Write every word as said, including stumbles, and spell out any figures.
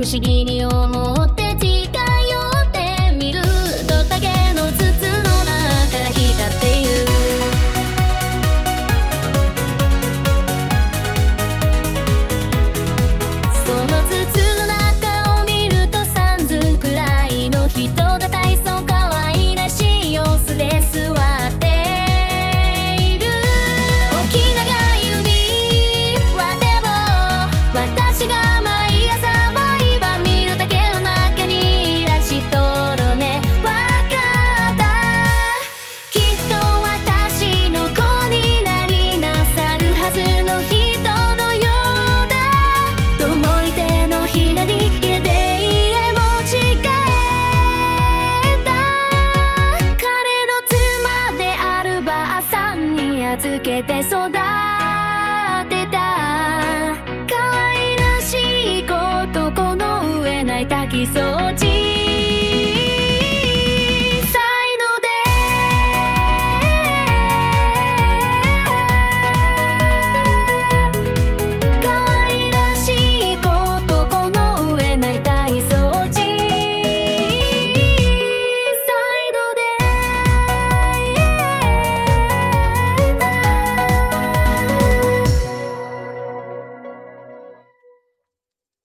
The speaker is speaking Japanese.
思議に思って近寄ってみると竹の筒の中から光っている。その筒の中を見るとさんずんくらいの人が体操可愛らしい様子で座っている。大きなが指はでも私が毎朝毎晩見る竹の中にいらしとるね。わかった、きっと私の子になりなさるはずの人のようだと思い手のひらに入れて家持ち帰った。彼の妻であるばあさんに預けて育